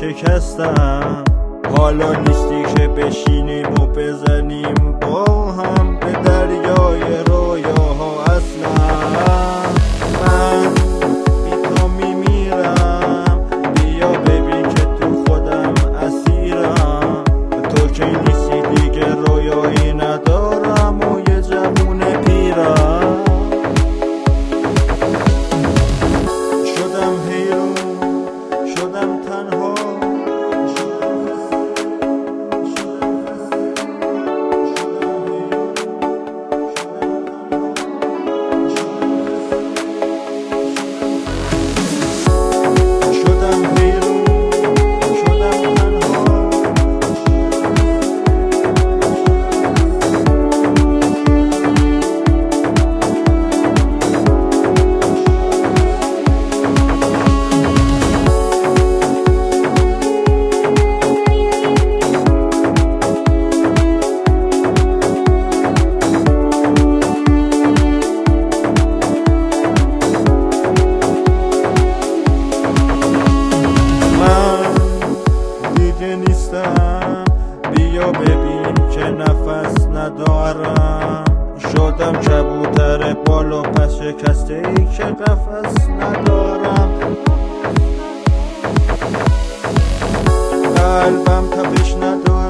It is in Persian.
شکستم. حالا نیستی که بشینیم و بزنیم با هم به دریای رویاها. اصلا من بی تو میمیرم، بیا ببین که تو خودم اسیرم. تو که نیستی دیگه رویایی ندارم و یه جوون پیرم. شدم حیرون، شدم تنها، نیستم. بیا ببین که نفس ندارم. شدم کبوتر بالا پس شکسته ای که قفس ندارم. قلبم تپش ندارم.